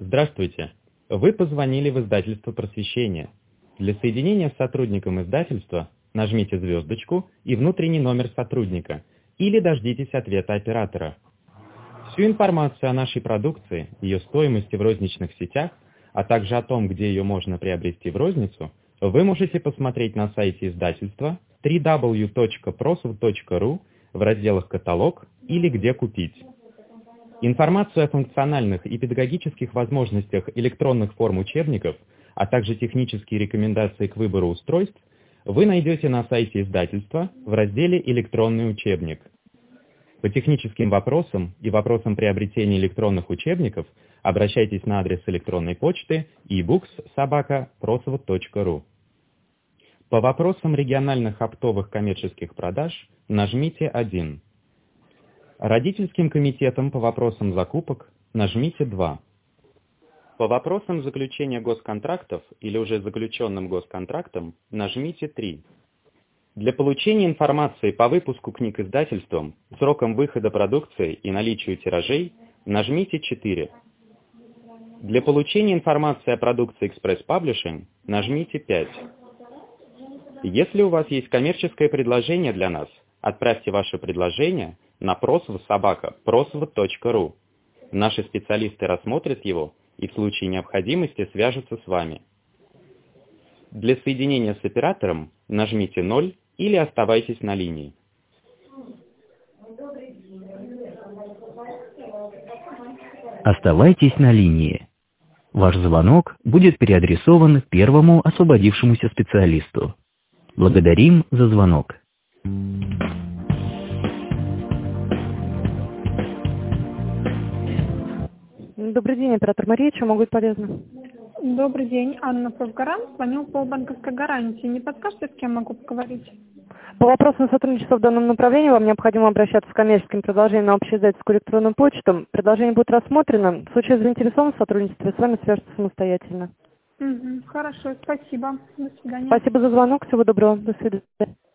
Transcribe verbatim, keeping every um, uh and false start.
Здравствуйте. Вы позвонили в издательство «Просвещение». Для соединения с сотрудником издательства нажмите звездочку и внутренний номер сотрудника или дождитесь ответа оператора. Всю информацию о нашей продукции, ее стоимости в розничных сетях, а также о том, где ее можно приобрести в розницу, вы можете посмотреть на сайте издательства дабл ю дабл ю дабл ю точка просов точка ру в разделах «Каталог» или «Где купить». Информацию о функциональных и педагогических возможностях электронных форм учебников, а также технические рекомендации к выбору устройств вы найдете на сайте издательства в разделе «Электронный учебник». По техническим вопросам и вопросам приобретения электронных учебников обращайтесь на адрес электронной почты и букс собака просова точка ру. По вопросам региональных оптовых коммерческих продаж нажмите один. Родительским комитетом по вопросам закупок нажмите два. По вопросам заключения госконтрактов или уже заключенным госконтрактам нажмите три. Для получения информации по выпуску книг издательством, срокам выхода продукции и наличию тиражей нажмите четыре. Для получения информации о продукции Express Publishing нажмите пять. Если у вас есть коммерческое предложение для нас, отправьте ваше предложение на просов собака просова точка ру. Наши специалисты рассмотрят его и в случае необходимости свяжутся с вами. Для соединения с оператором нажмите ноль или оставайтесь на линии. Оставайтесь на линии. Ваш звонок будет переадресован первому освободившемуся специалисту. Благодарим за звонок. Добрый день, оператор Мария, чем могу быть полезна? Добрый день, Анна Профгарант, звонил по банковской гарантии. Не подскажете, с кем могу поговорить? По вопросам сотрудничества в данном направлении вам необходимо обращаться с коммерческим предложением на общеиздательскую электронную почту. Предложение будет рассмотрено. В случае заинтересованности в сотрудничестве с вами свяжутся самостоятельно. Угу, хорошо, спасибо. До свидания. Спасибо за звонок. Всего доброго. До свидания.